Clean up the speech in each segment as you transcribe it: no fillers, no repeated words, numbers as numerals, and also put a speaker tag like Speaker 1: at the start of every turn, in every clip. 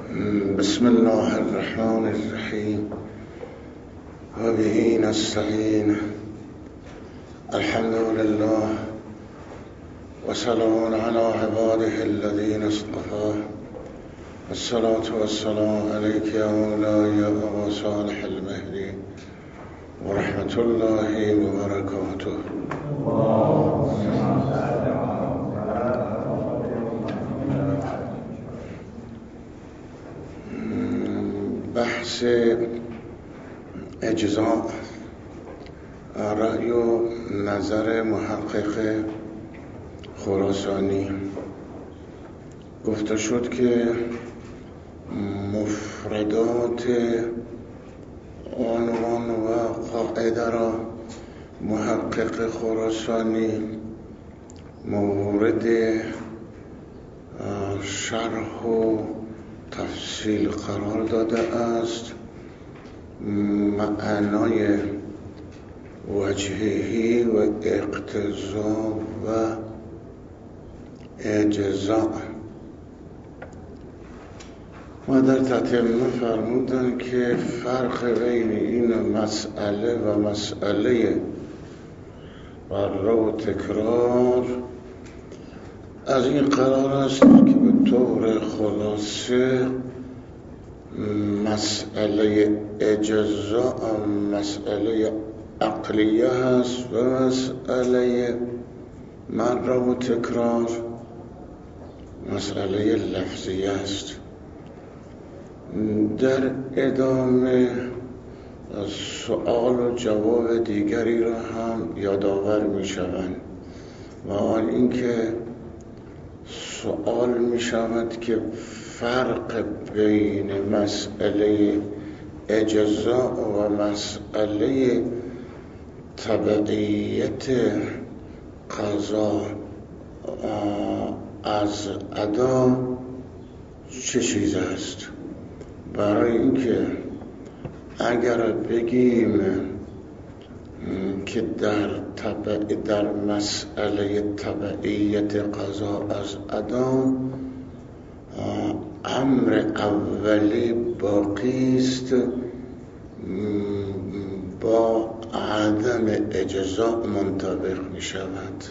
Speaker 1: بسم الله الرحمن الرحیم و به نستعین. الحمد لله و سلام علی عباده الذین اصطفى. الصلاة والسلام علیک یا مولاي ابا صالح المهدی و رحمت الله و برکاته. بحث اجزاء، رأی و نظر محقق خراسانی. گفته شد که مفردات عنوان و قاعده را محقق خراسانی مورد شرح و تفصیل قرار داده است. معنای وجهی و اقتضا و اجزاء و در تتمه فرمودن که فرق بین این مسئله و مسئله بر و تکرار از این قرار است که به طور خلاصه مسئله اجزاء مسئله عقلیه هست و مسئله مر و تکرار مسئله لفظیه است. در ادامه سؤال و جواب دیگری را هم یادآور می شوند و آن اینکه سؤال می شود که فرق بین مسئله اجزاء و مسئله تبعیت قضا از ادا چه چیز است؟ برای اینکه اگر بگیم که در مسئله تبعیت قضا از ادا امر اولی باقی است با عدم اجزاء منطبق می شود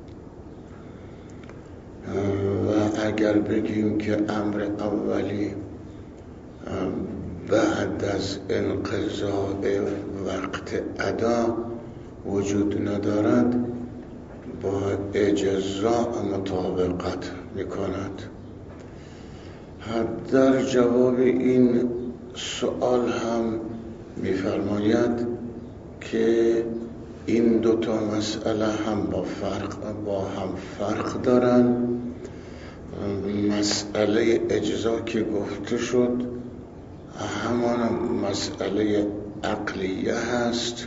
Speaker 1: و اگر بگیم که امر اولی بعد از انقضاء وقت ادا وجود ندارد با اجزاء مطابقت می کند. در جواب این سؤال هم می فرماید که این دوتا مسئله هم با هم فرق دارن. مسئله اجزا که گفته شد همان مسئله عقلیه هست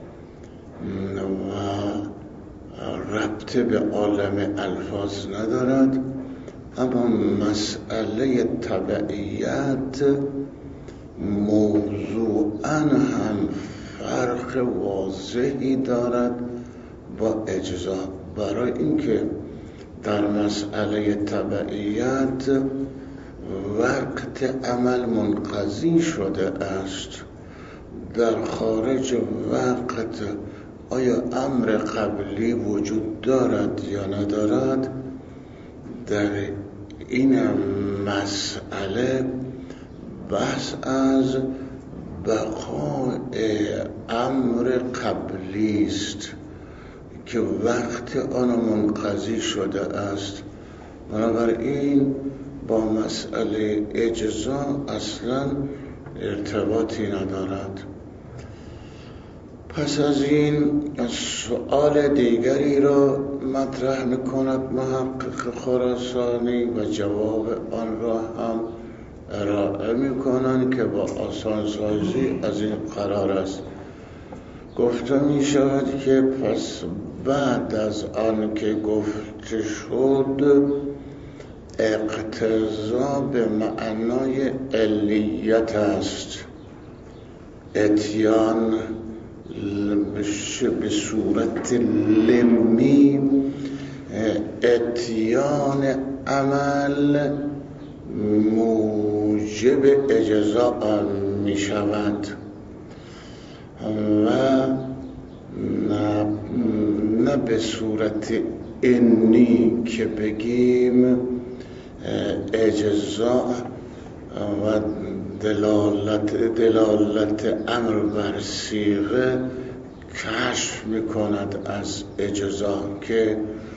Speaker 1: و ربط به عالم الفاظ ندارد، اما مسئله تبعیت موضوعاً هم فرق واضحی دارد با اجزا. برای اینکه در مسئله تبعیت وقت عمل منقضی شده است، در خارج وقت آیا امر قبلی وجود دارد یا ندارد؟ در این مسئله بحث از بقاء امر قبلی است که وقت آن منقضی شده است. بنابراین با مسئله اجزا اصلا ارتباطی ندارد. پس از این سؤال دیگری را مطرح می‌کند محقق خراسانی و جواب آن را هم ارائه می‌کنند که با آسانسازی از این قرار است. گفته می‌شود که پس بعد از آن که گفته شد اقتضا به معنای علیت است، اتیان به صورت لمی، اتیان عمل موجب موجب اجزا می شود و نه به صورت انی که بگیم اجزا و دلالت امر بر صیغه کشف می کند از اجزا که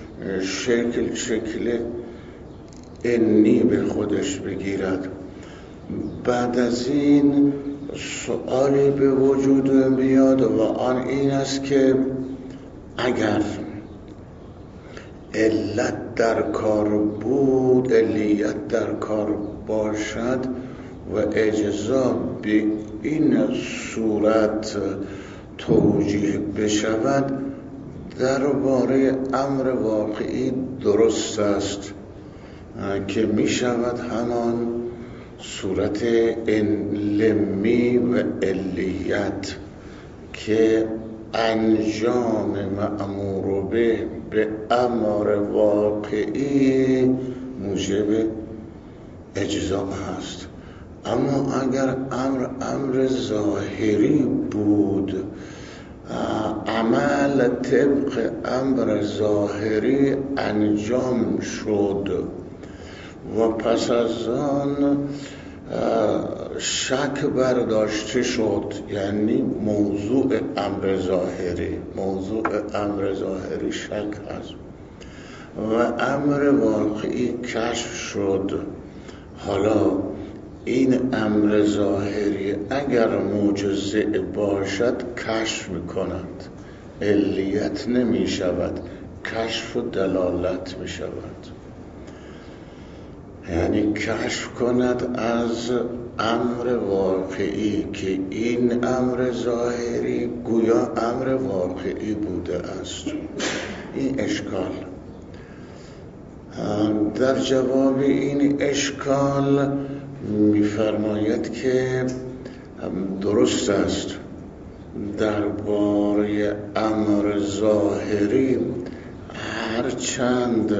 Speaker 1: شکل انی به خودش بگیرد. بعد از این سؤالی به وجود بیاد و آن این است که اگر علت در کار بود، علیت در کار باشد و اجزا به این صورت توجیه بشود، درباره امر واقعی درست است که می شود همان صورت لمی و علیت که انجام مأمور به امر واقعی موجب اجزا هست. اما اگر امر ظاهری بود، عمل طبق امر ظاهری انجام شد و پس از آن شک برداشته شد، یعنی موضوع امر ظاهری شک هست و امر واقعی کشف شد. حالا این امر ظاهری اگر معجزه باشد کشف میکند، علیت نمی شود، کشف و دلالت می شود. یعنی کشف کند از امر واقعی که این امر ظاهری گویا امر واقعی بوده است. این اشکال. در جواب این اشکال می‌فرماید که درست است درباره امر ظاهری هرچند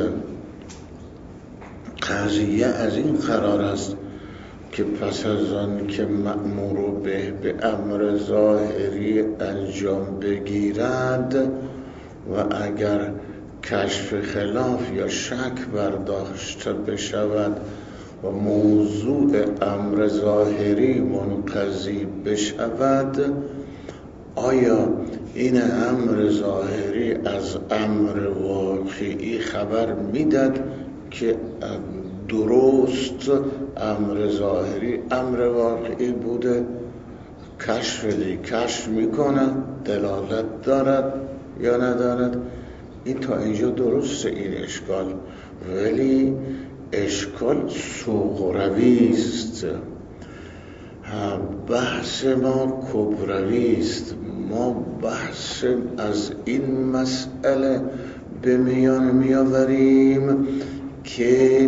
Speaker 1: قضیه از این قرار است که پس از آن که مأمور به امر ظاهری انجام بگیرد و اگر کشف خلاف یا شک برداشته بشود و موضوع امر ظاهری منقضی بشود، آیا این امر ظاهری از امر واقعی خبر میداد که درست امر ظاهری امر واقعی بوده؟ کشف میکنه، دلالت دارد یا ندارد؟ این تا اینجا درسته این اشکال، ولی اشکال صغروی است. بحث ما کبروی است. ما بحث از این مسئله به میان میآوریم که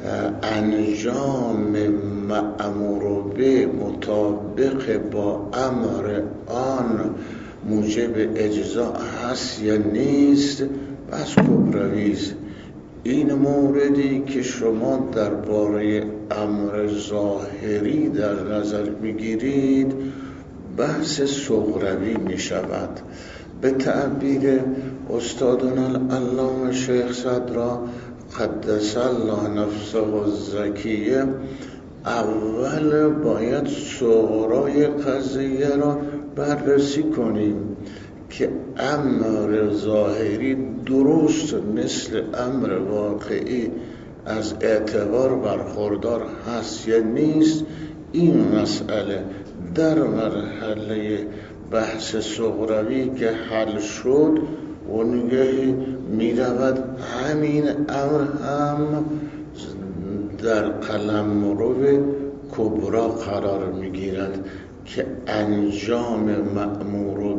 Speaker 1: انجام مأمور به مطابق با امر آن موجب اجزا هست یا نیست، بس کبروی است. این موردی که شما درباره امر ظاهری در نظر میگیرید بحث صغروی می شود. به تعبیر استادنا العلامه شیخ صدرا قدس الله نفسه الزکیه، اول باید صغرای قضیه را بررسی کنیم که امر ظاهری درست مثل امر واقعی از اعتبار برخوردار هست یا نیست. این مسئله در مرحله بحث صغروی که حل شد و نگهی می رود همین امر هم در قلمرو کبرا قرار می گیرد که انجام مأمور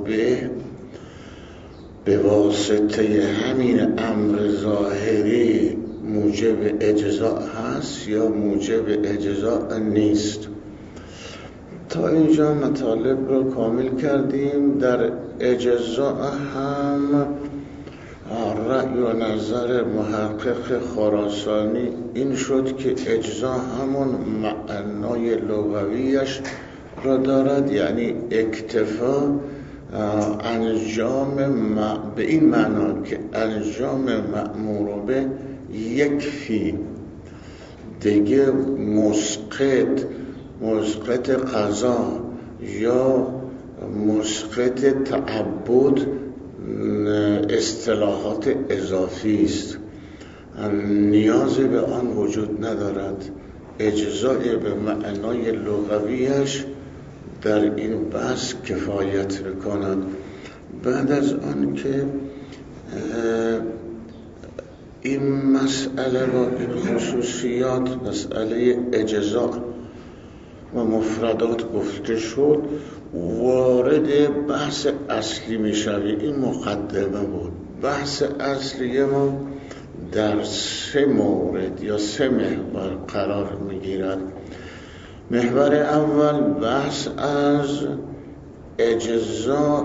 Speaker 1: به واسطه همین امر ظاهری موجب اجزا هست یا موجب اجزا نیست. تا اینجا مطالب رو کامل کردیم. در اجزا هم رأی و نظر محقق خراسانی این شد که اجزا همون معنای لغویش را دارد، یعنی اکتفا انجام به این معنا که انجام مأمور به یکفی، دیگه مسقط قضا یا مسقط تعبد اصطلاحات اضافی است، نیازی به آن وجود ندارد. اجزای به معنای لغویش در این بحث کفایت بکند. بعد از آن که این مسئله با این خصوصیات، مسئله اجزا و مفردات گفته شد، وارد بحث اصلی می شویم. این مقدمه بود. بحث اصلی ما در 3 مورد یا 3 محور قرار می گیرد. محور اول بحث از اجزاء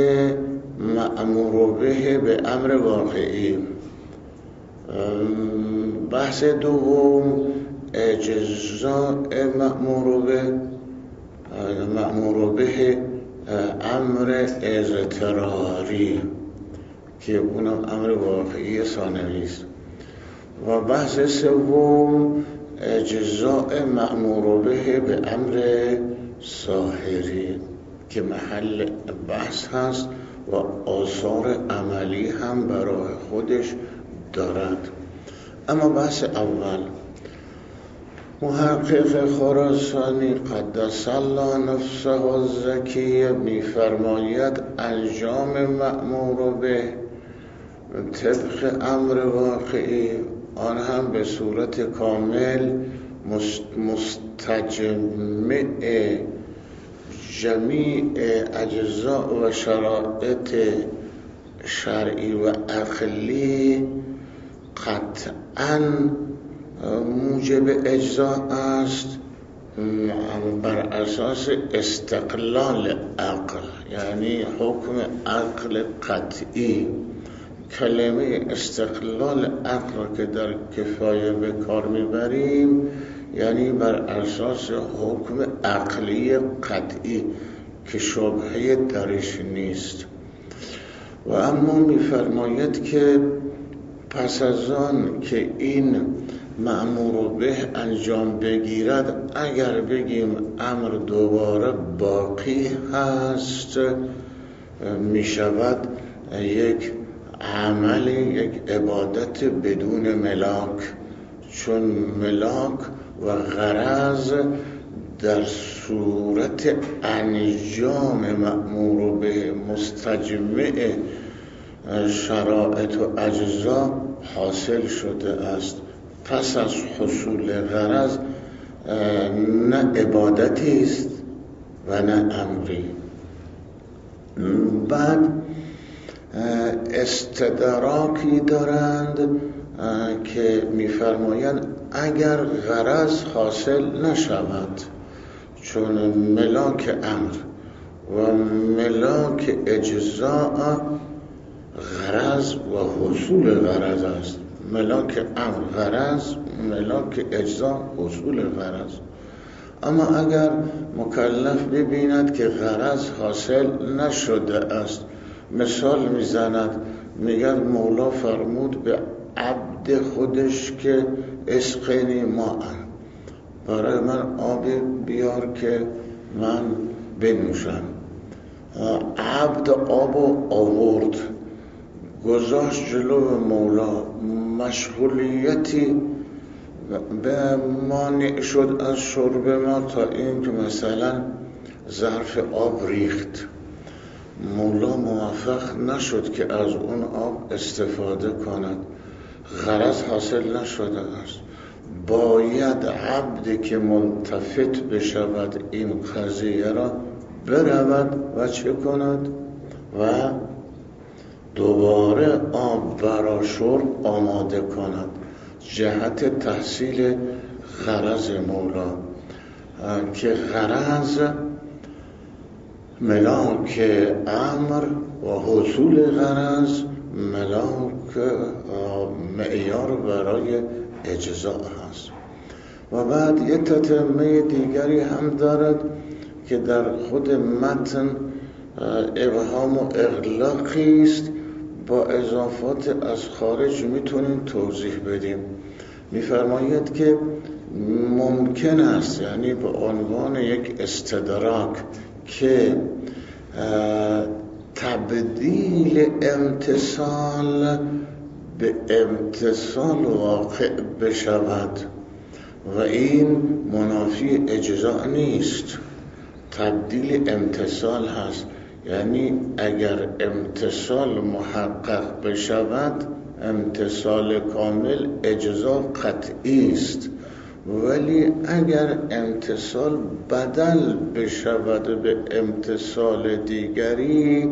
Speaker 1: مأمور به امر واقعی. بحث دوم اجزاء مأمور به امر اضطراری که اونم امر واقعی ثانوی است. و بحث سوم اجزاء مأمور به امر ظاهری که محل بحث هست و آثار عملی هم برای خودش دارد. اما بحث اول، محقق خراسانی قدس الله نفسه الزکیه می‌فرماید انجام مأمور به طبق امر واقعی، آن هم به صورت کامل مستجمع جمیع اجزاء و شرایط شرعی و عقلی، قطعاً موجب اجزا است بر اساس استقلال عقل، یعنی حکم عقل قطعی. کلمه استقلال عقل که در کفایه به کار میبریم یعنی بر اساس حکم عقلی قطعی که شبهه درش نیست. و اما میفرماید که پس از آن که این مأمور به انجام بگیرد، اگر بگیم امر دوباره باقی هست، می شود یک عمل، یک عبادت بدون ملاک، چون ملاک و غرض در صورت انجام مأمور به مستجمع شرایط و اجزا حاصل شده است. پس از حصول غرض نه عبادتی است و نه امری. بعد استدراکی دارند که می‌فرمایند اگر غرض حاصل نشود، چون ملاک امر و ملاک اجزاء غرض و حصول غرض است. ملاک امر غرض، ملاک اجزا حصول غرض. اما اگر مکلف ببیند که غرض حاصل نشده است، مثال میزند، میگه مولا فرمود به عبد خودش که اسقنی ماء، برای من آب بیار که من بنوشم. عبد آب آورد، گذاشت جلو مولا، مشغولیتی به مانع شد از شرب ما تا این که مثلا ظرف آب ریخت. مولا موفق نشد که از اون آب استفاده کند، غرض حاصل نشده است. باید عبدی که ملتفت بشود این قضیه را برود و چه کند و دوباره آب برای شرب آماده کند، جهت تحصیل غرض مولا، که غرض ملاک امر و حصول غرض ملاک معیار برای اجزاء هست. و بعد یه تتمه دیگری هم دارد که در خود متن ابهام و اغلاقی است، با اضافات از خارج میتونیم توضیح بدیم. میفرماید که ممکن است، یعنی به عنوان یک استدراک، که تبدیل امتصال به امتصال واقع بشود و این منافی اجزاء نیست. تبدیل امتصال هست، یعنی اگر امتصال محقق بشود، امتصال کامل اجزاء قطعی است، ولی اگر امتصال بدل بشود به امتصال دیگری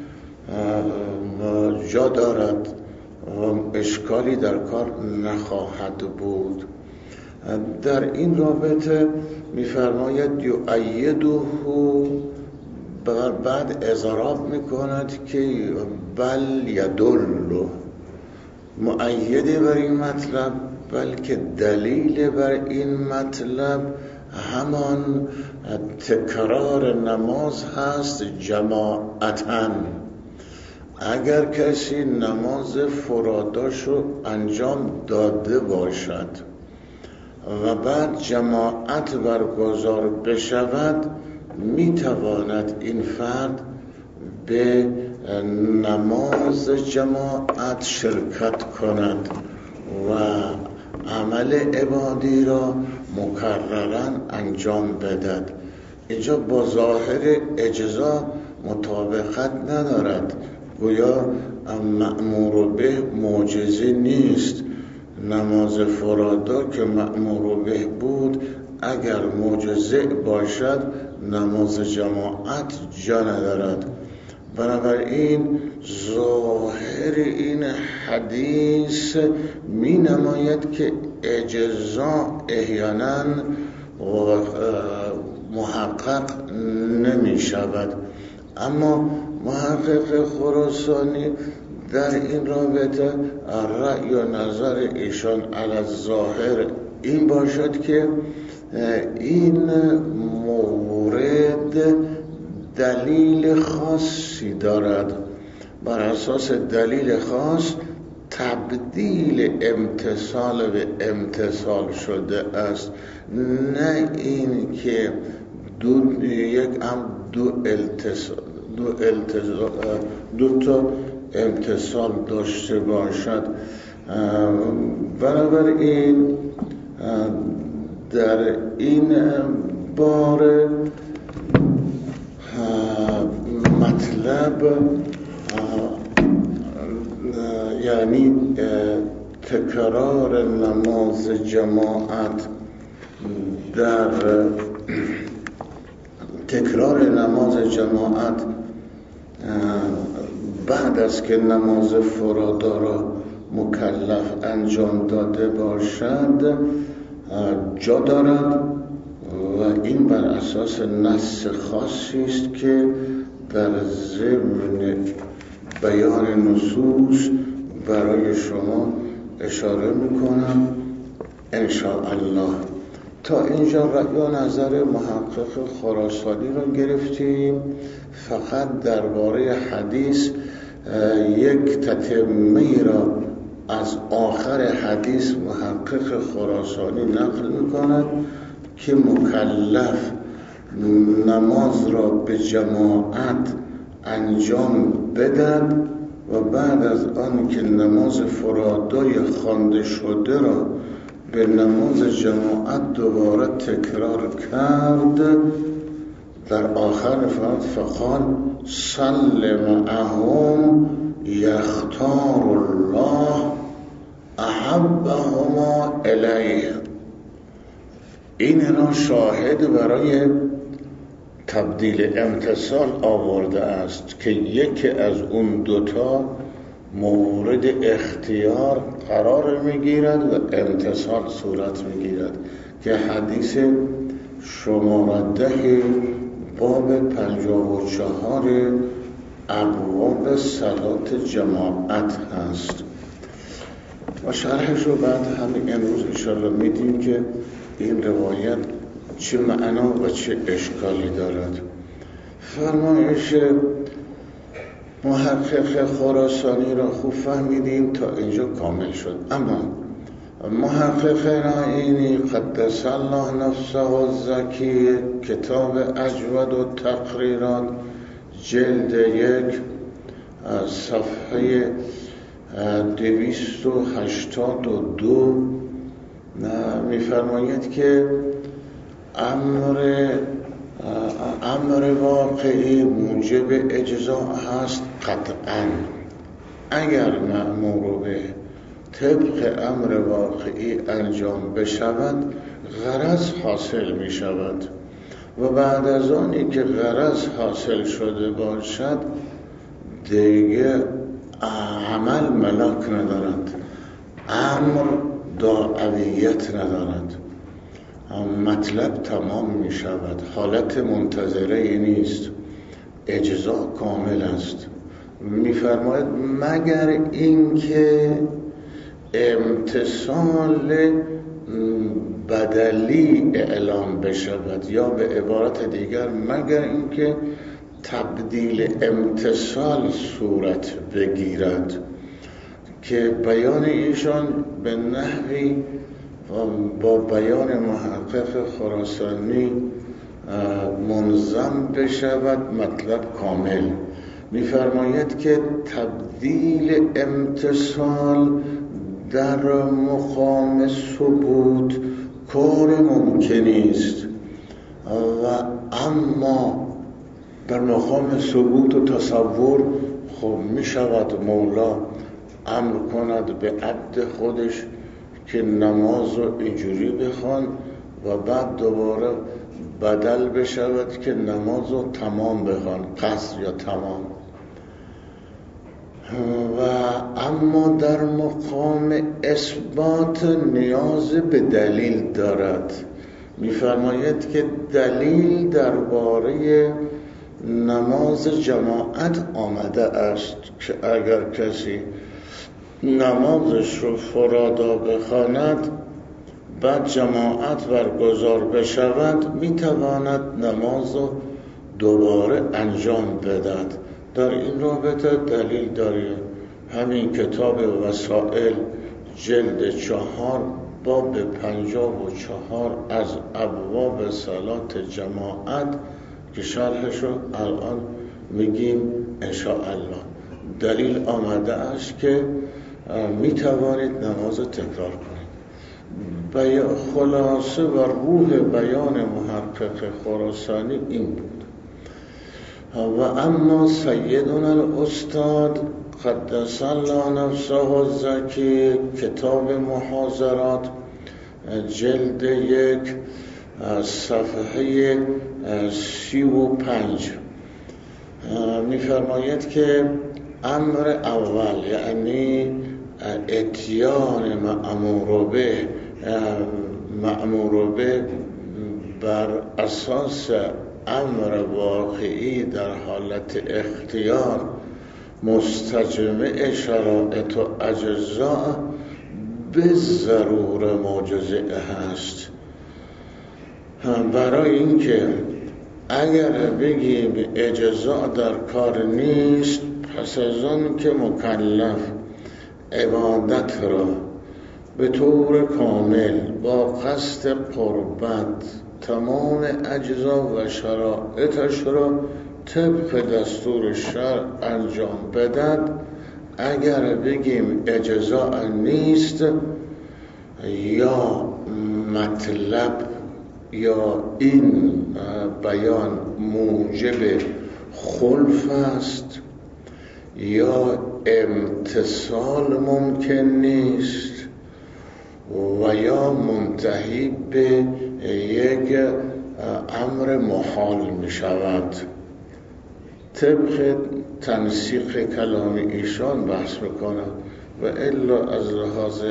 Speaker 1: جا دارد و اشکالی در کار نخواهد بود. در این رابطه میفرماید یؤیده، بعد اضراب میکند که بل یدل، مؤیده بر این مطلب، بلکه دلیل بر این مطلب همان تکرار نماز هست جماعتاً. اگر کسی نماز فراداشو انجام داده باشد و بعد جماعت برگزار بشود، میتواند این فرد به نماز جماعت شرکت کند و عمل عبادی را مکرراً انجام بدهد. اینجا با ظاهر اجزا مطابقت ندارد، گویا مأمور به معجزه نیست. نماز فرادا که مأمور به بود، اگر معجزه باشد نماز جماعت جا ندارد. بنابراین ظاهر این حدیث می نماید که اجزا احیانا محقق نمی شود. اما محقق خراسانی در این رابطه رأی و نظر ایشان علی الظاهر این باشد که این مورد دلیل خاصی دارد، بر اساس دلیل خاص تبدیل امتصال به امتصال شده است، نه این که دو تا امتصال داشته باشد. بنابراین در این باره مطلب یعنی تکرار نماز جماعت، در تکرار نماز جماعت بعد از که نماز فرادا را مکلف انجام داده باشد جا دارد و این بر اساس نص خاصی است که در ضمن بیان نصوص برای شما اشاره میکنم انشاءالله. تا اینجا رأی و نظر محقق خراسانی را گرفتیم. فقط درباره حدیث یک تتمه را از آخر حدیث محقق خراسانی نقل میکند که مکلف نماز را به جماعت انجام بدهد و بعد از آن که نماز فرادای خوانده شده را به نماز جماعت دوباره تکرار کرد، در آخر فقال صل معهم یختار الله احبهما الیه. این را شاهد برای تبدیل امتصال آورده است که یکی از اون دوتا مورد اختیار قرار میگیرد و امتصال صورت میگیرد که حدیث شماره 10 باب 54 ابواب صلات جماعت هست و شرحش رو بعد همین امروز انشاءالله میدیم که این روایت چه معنا و چه اشکالی دارد. فرمایش محقق خراسانی را خوب فهمیدیم، تا اینجا کامل شد. اما محقق نعینی قدس الله نفسه الزکی، کتاب اجود و تقریرات، جلد 1 صفحه 282 میفرماید که امر واقعی موجب اجزاء هست قطعا. اگر مأمور به طبق امر واقعی انجام بشود غرض حاصل می شود و بعد از آنی که غرض حاصل شده باشد دیگه عمل ملاک ندارد، امر دعویت ندارد، مطلب تمام می شود، حالت منتظره نیست، اجزا کامل است. می فرماید مگر اینکه امتصال بدلی اعلام بشود، یا به عبارت دیگر مگر اینکه تبدیل امتصال صورت بگیرد، که بیان ایشان به نحوی با بیان محقق خراسانی منظم بشود، مطلب کامل. می‌فرماید که تبدیل امتصال در مقام ثبوت کار ممکنی است و اما در مقام ثبوت و تصور خب می شود مولا امر کند به عبد خودش که نماز رو اینجوری بخوان و بعد دوباره بدل بشود که نماز رو تمام بخوان، قصر یا تمام. و اما در مقام اثبات نیاز به دلیل دارد. می‌فرماید که دلیل درباره نماز جماعت آمده است که اگر کسی نمازش رو فرادا بخواند بعد جماعت برگزار بشود میتواند نماز رو دوباره انجام بدهد. در این رابطه دلیل داریم، همین کتاب وسائل جلد 4 باب 54 از ابواب صلات جماعت که شرحش رو الان میگیم انشاءالله. دلیل آمده است که میتوانید نماز تکرار کنید. خلاصه و روح بیان محقق خراسانی این بود. و اما سیدنا الاستاد قدس الله نفسه الزکی، کتاب محاضرات جلد 1 صفحه 35 می‌فرماید که امر اول یعنی اتیان مأمور به بر اساس امر واقعی در حالت اختیار مستجمع شرائط و اجزاء به ضرور معجزه هست. برای اینکه اگر بگیم اجزاء در کار نیست، پس از آن که مکلف عبادت را به طور کامل با قصد قربت تمام اجزا و شرائطش را طبق دستور شرع انجام بدهد، اگر بگیم اجزاء نیست یا مطلب یا این بیان موجب خلف است یا امتصال ممکن نیست و یا منتهی به یک امر محال می شود. طبق تنسیق کلام ایشان بحث میکنم و الا از لحاظ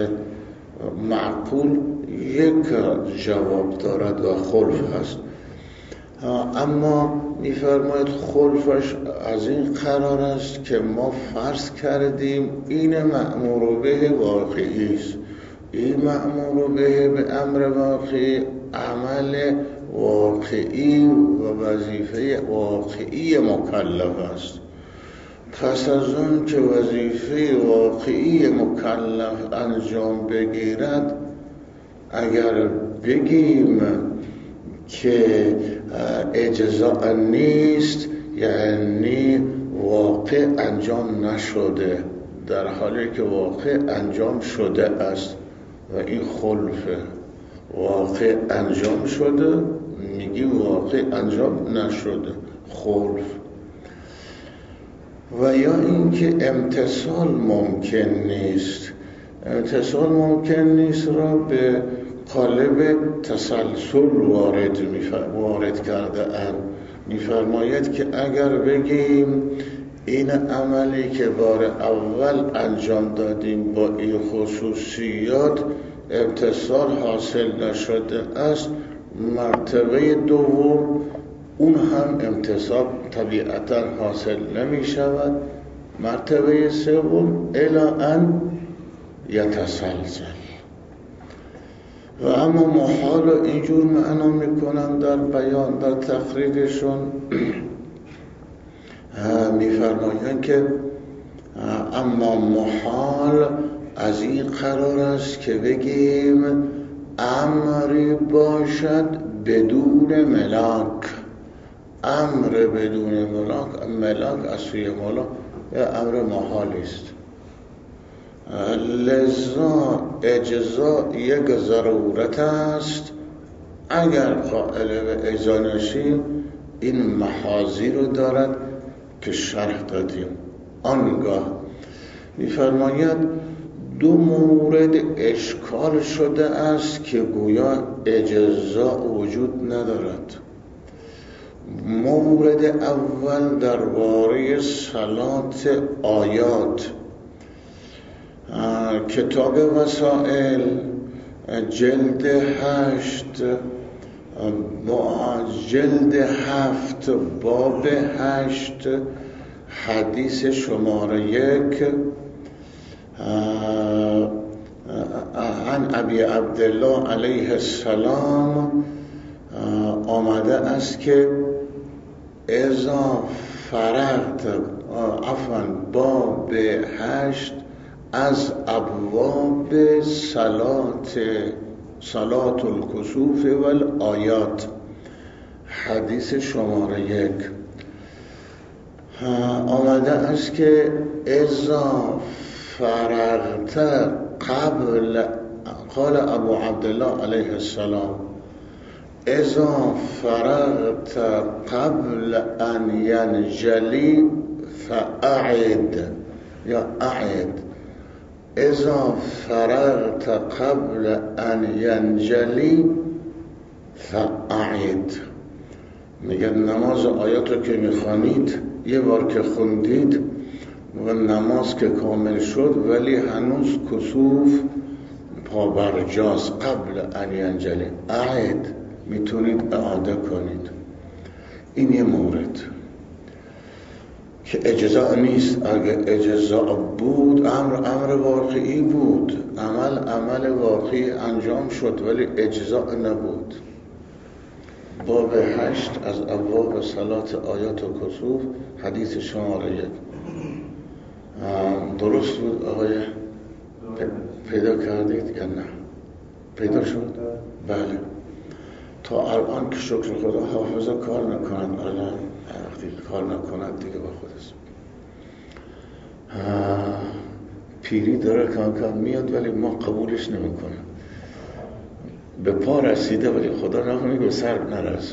Speaker 1: معقول یک جواب دارد و خلف هست. اما میفرماید خلفش از این قرار است که ما فرض کردیم این مأمور به واقعی است. این مأمور به امر واقعی عمل واقعی و وظیفه واقعی مکلف است. پس از اون که وظیفه واقعی مکلف انجام بگیرد، اگر بگیم که اجزاء نیست یعنی واقع انجام نشده، در حالی که واقع انجام شده است و این خلفه. واقع انجام شده میگی واقع انجام نشده، خلف. و یا اینکه امتثال ممکن نیست. امتثال ممکن نیست را به قالب تسلسل وارد کرده اند. میفرماید که اگر بگیم این عملی که بار اول انجام دادیم با این خصوصیات امتثال حاصل نشده است، مرتبه دوم اون هم امتثال طبیعتا حاصل نمی شود، مرتبه سوم الی ان یتسلسل. و اما محال اینجور معنا میکنن در بیان، در تقریرشون میفرمایند که اما محال از این قرار است که بگیم امری باشد بدون ملاک. امر بدون ملاک از سوی مولا امر محالی است. لذا اجزا یک ضرورت است. اگر قائل به اجزا نشیم این محاذی رو دارد که شرح دادیم. آنگاه میفرماید دو مورد اشکال شده است که گویا اجزا وجود ندارد. مورد اول درباره صلات آیات، کتاب وسائل جلد 8 جلد 7 باب 8 حدیث شماره 1 عن ابی عبدالله علیه السلام آمده است که اذا فرغت باب 8 از ابواب صلات الکسوف والآیات حدیث شماره 1 آمده است که اذا فرغت قبل، قال ابو عبدالله علیه السلام اذا فرغت قبل ان ینجلی فاعد یا اعد. اذا فرغت قبل ان ینجلی فاعد. میگه نماز آیات رو که میخوانید یه بار که خوندید و نماز که کامل شد ولی هنوز کسوف پابرجاست، قبل ان ینجلی اعد، میتونید اعاده کنید. این یه مورد که اجزا نیست. اگه اجزا بود امر واقعی بود، عمل واقعی انجام شد ولی اجزا نبود. باب 8 از ابواب صلات آیات و کسوف حدیث شماره 1 درست بود آقای؟ پیدا کردید یا نه؟ پیدا شد؟ بله. تا الان که شکر خدا حافظه کار نکنند، الان وقتی کار نکنند دیگه با خودست. پیری داره کم میاد ولی ما قبولش نمیکنیم. به پا رسیده ولی خدا نکنه به سر نرسه.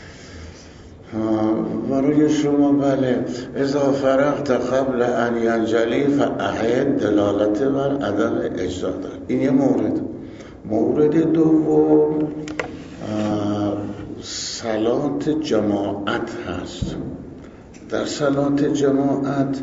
Speaker 1: برای شما بله اذا فرغت قبل ان ینجلی فاعد دلالت بر عدم اجزا دارد. این یه مورد. مورد دوم صلات جماعت هست. در صلات جماعت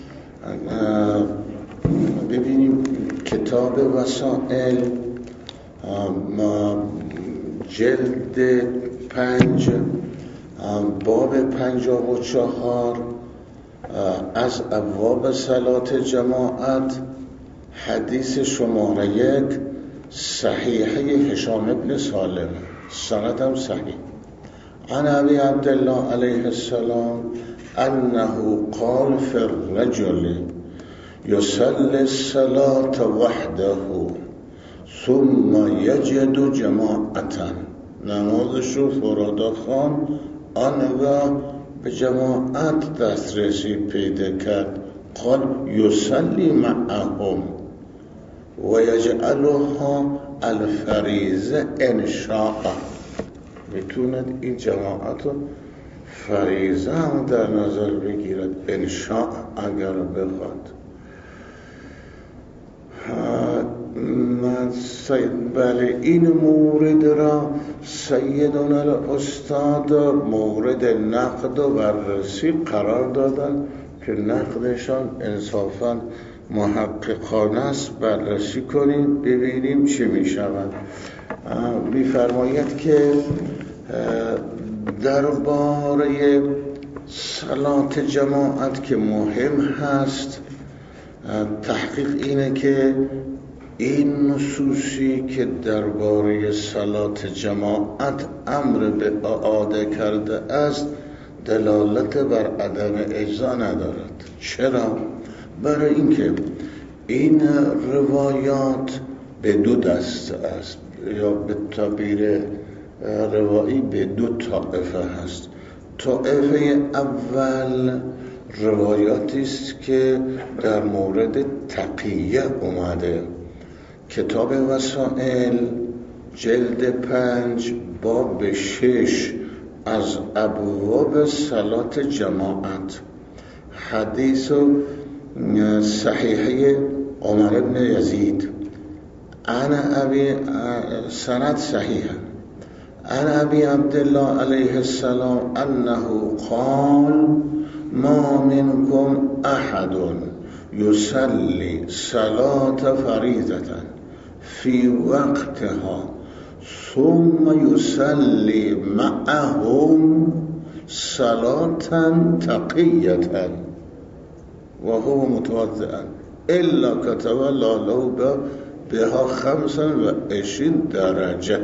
Speaker 1: ببینیم کتاب وسائل جلد 5 باب 54 از ابواب صلات جماعت، حدیث شماره 1 صحیحه هشام ابن سالم، سندم صحیح. عن ابی عبدالله علیه السلام انه قال فی الرجل یصلی الصلاة وحده ثم یجد جماعتا، نمازش رو فرادا خوان، آنگاه به جماعت دسترسی پیدا کرد. قال یصلی معهم و یجعلها الفریضه ان شاء، میتوند این جماعت رو فریضه هم در نظر بگیرد ان شاء، اگر بخواد. بله، این مورد را سیدنا الاستاد مورد نقد و بررسی قرار دادن که نقدشان انصافاً محققانه است. بررسی کنیم ببینیم چی می شود. می‌فرماید که درباره صلات جماعت که مهم هست، تحقیق اینه که این نصوصی که درباره صلات جماعت امر به اعاده کرده است دلالت بر عدم اجزا ندارد. چرا؟ برای اینکه این روایات به دو دسته است، یا به تعبیر روایی به دو طائفه هست. طائفه اول روایاتی است که در مورد تقیه اومده. کتاب وسائل جلد 5 باب 6 از ابواب صلات جماعت، حدیث صحیحه عمر بن یزید سند صحیح عن ابی عبدالله علیه السلام انه قال ما منکم احد یصلی صلاة فریضة فی وقتها ثم یصلی معهم صلاة تقیة و هو متوضئا الا کتب الله له بها 25 درجه.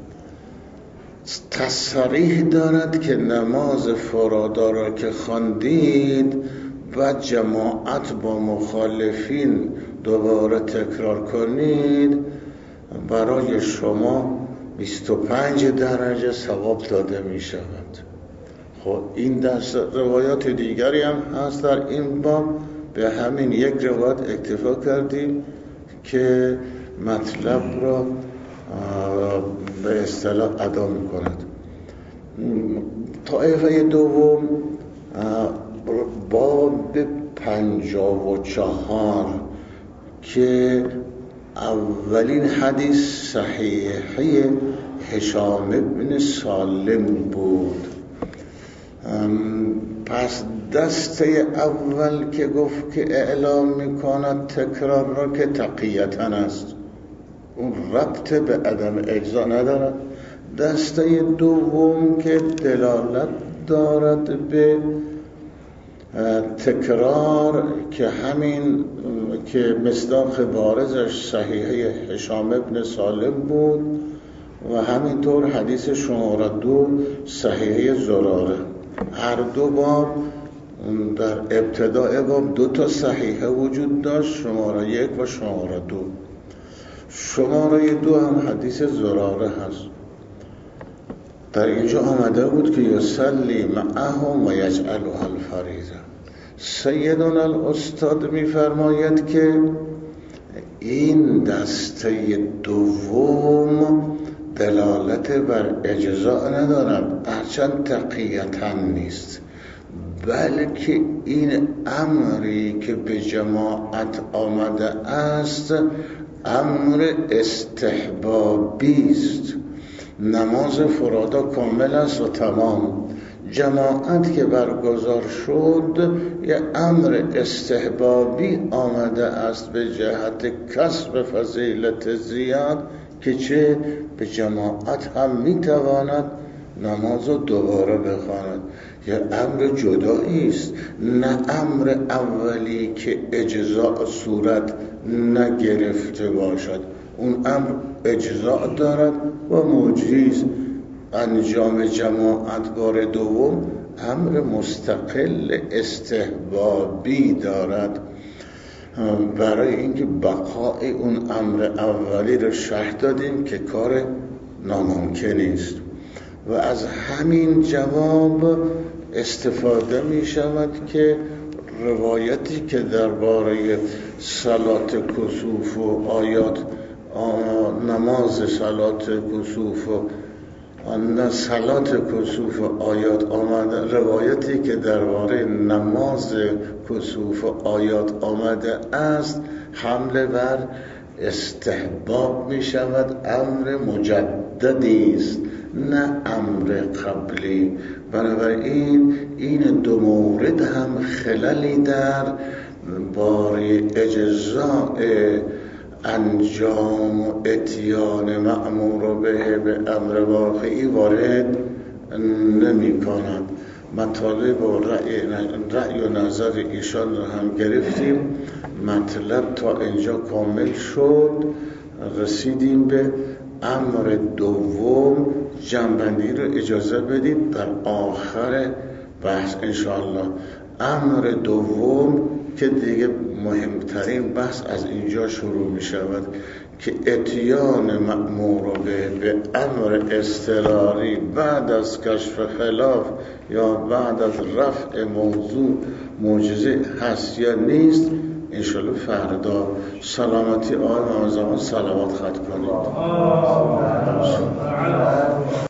Speaker 1: تصریح دارد که نماز فرادا را که خواندید و جماعت با مخالفین دوباره تکرار کنید، برای شما 25 درجه ثواب داده می شود. خب این دست روایات دیگری هم هست در این باب، به همین یک روایت اکتفا کردیم که مطلب را به اصطلاح ادا می کند. طایفه دوم باب 54 که اولین حدیث صحیحه هشام ابن سالم بود. پس دسته اول که گفت که اعلام میکند تکرار را که تقیتن است، اون ربط به عدم اجزا ندارد. دسته دوم که دلالت دارد به تکرار که همین که مصداق بارزش صحیحه هشام ابن سالم بود و همینطور حدیث شماره 2 صحیحه زراره. هر دو باب در ابتدای باب 2 تا صحیحه وجود داشت، شماره 1 و شماره 2. شماره 2 هم حدیث زراره هست. در اینجا آمده بود که یصلی معهم و یجعلها الفریضه. سیدنا الاستاد می‌فرماید که این دسته دوم دلالت بر اجزا ندارد، هرچند تقیتاً نیست، بلکه این امری که به جماعت آمده است امر استحبابی است. نماز فرادا کامل است و تمام. جماعت که برگزار شد یه امر استحبابی آمده است به جهت کسب فضیلت زیاد که چه به جماعت هم میتواند نماز رو دوباره بخواند. یه امر جدایی است، نه امر اولی که اجزاء صورت نگرفته باشد. اون امر اجزاء دارد و موجیز. انجام جماعت بار دوم امر مستقل استحبابی دارد. برای اینکه بقای اون امر اولی رو شرح دادیم که کار ناممکنی است و از همین جواب استفاده می شود که روایتی که درباره صلات کسوف و آیات نماز صلات کسوف و صلات کسوف و آیات آمده، روایتی که درباره نماز کسوف و آیات آمده است، حمله بر استحباب می شود، امر مجددی است نه امر قبلی. بنابراین این دو مورد هم خللی در باره اجزاء انجام و اتیان مأمور به امر واقعی وارد نمی کند. مطالب و رأی و نظر ایشان رو هم گرفتیم. مطلب تا اینجا کامل شد. رسیدیم به امر دوم. جنبندی رو اجازه بدید در آخر بحث انشاءالله. امر دوم که دیگه مهمترین بحث از اینجا شروع می شود که اتیان مأمور به امر اضطراری بعد از کشف خلاف یا بعد از رفع موضوع معجزه هست یا نیست. انشاءالله فردا. سلامتی آقای محمد زمان صلوات ختم کنید.